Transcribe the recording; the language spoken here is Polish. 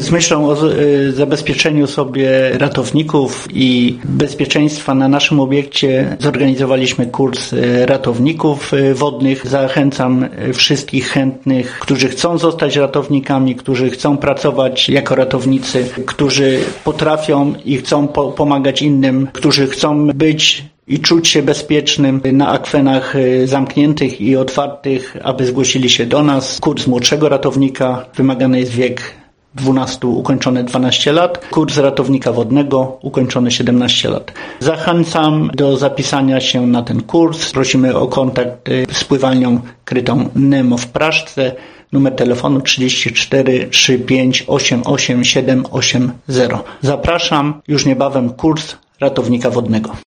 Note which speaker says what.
Speaker 1: Z myślą o zabezpieczeniu sobie ratowników i bezpieczeństwa na naszym obiekcie zorganizowaliśmy kurs ratowników wodnych. Zachęcam wszystkich chętnych, którzy chcą zostać ratownikami, którzy chcą pracować jako ratownicy, którzy potrafią i chcą pomagać innym, którzy chcą być i czuć się bezpiecznym na akwenach zamkniętych i otwartych, aby zgłosili się do nas. Kurs młodszego ratownika, wymagany jest wiek 12, ukończony 12 lat. Kurs ratownika wodnego, ukończony 17 lat. Zachęcam do zapisania się na ten kurs. Prosimy o kontakt z pływalnią krytą Nemo w Praszce. Numer telefonu 34 35 88 780. Zapraszam, już niebawem kurs ratownika wodnego.